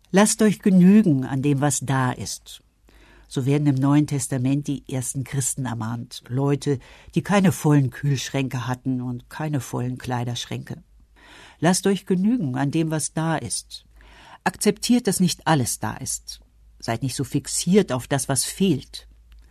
Lasst euch genügen an dem, was da ist. So werden im Neuen Testament die ersten Christen ermahnt. Leute, die keine vollen Kühlschränke hatten und keine vollen Kleiderschränke. Lasst euch genügen an dem, was da ist. Akzeptiert, dass nicht alles da ist. Seid nicht so fixiert auf das, was fehlt.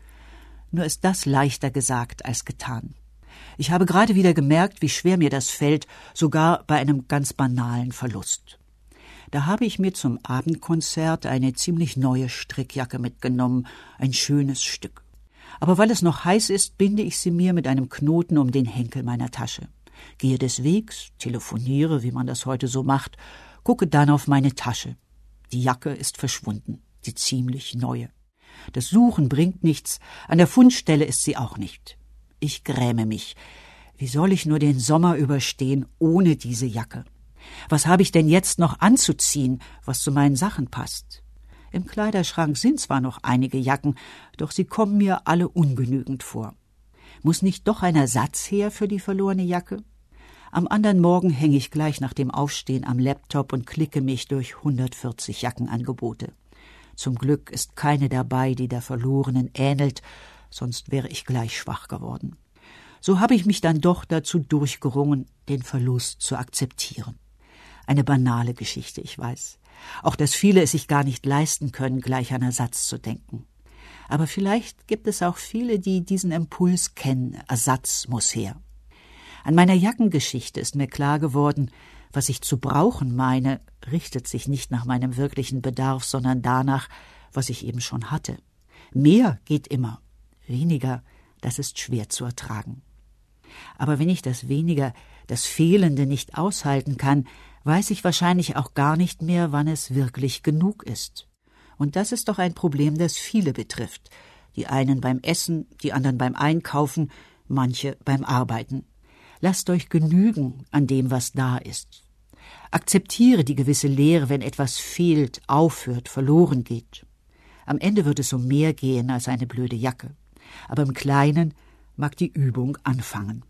Nur ist das leichter gesagt als getan. Ich habe gerade wieder gemerkt, wie schwer mir das fällt, sogar bei einem ganz banalen Verlust. Da habe ich mir zum Abendkonzert eine ziemlich neue Strickjacke mitgenommen, ein schönes Stück. Aber weil es noch heiß ist, binde ich sie mir mit einem Knoten um den Henkel meiner Tasche. Gehe des Wegs, telefoniere, wie man das heute so macht, gucke dann auf meine Tasche. Die Jacke ist verschwunden, die ziemlich neue. Das Suchen bringt nichts, an der Fundstelle ist sie auch nicht. Ich gräme mich. Wie soll ich nur den Sommer überstehen ohne diese Jacke? Was habe ich denn jetzt noch anzuziehen, was zu meinen Sachen passt? Im Kleiderschrank sind zwar noch einige Jacken, doch sie kommen mir alle ungenügend vor. Muss nicht doch ein Ersatz her für die verlorene Jacke? Am anderen Morgen hänge ich gleich nach dem Aufstehen am Laptop und klicke mich durch 140 Jackenangebote. Zum Glück ist keine dabei, die der verlorenen ähnelt, sonst wäre ich gleich schwach geworden. So habe ich mich dann doch dazu durchgerungen, den Verlust zu akzeptieren. Eine banale Geschichte, ich weiß. Auch, dass viele es sich gar nicht leisten können, gleich an Ersatz zu denken. Aber vielleicht gibt es auch viele, die diesen Impuls kennen, Ersatz muss her. An meiner Jackengeschichte ist mir klar geworden, was ich zu brauchen meine, richtet sich nicht nach meinem wirklichen Bedarf, sondern danach, was ich eben schon hatte. Mehr geht immer, weniger, das ist schwer zu ertragen. Aber wenn ich das Weniger, das Fehlende nicht aushalten kann, weiß ich wahrscheinlich auch gar nicht mehr, wann es wirklich genug ist. Und das ist doch ein Problem, das viele betrifft. Die einen beim Essen, die anderen beim Einkaufen, manche beim Arbeiten. Lasst euch genügen an dem, was da ist. Akzeptiere die gewisse Leere, wenn etwas fehlt, aufhört, verloren geht. Am Ende wird es um mehr gehen als eine blöde Jacke. Aber im Kleinen mag die Übung anfangen.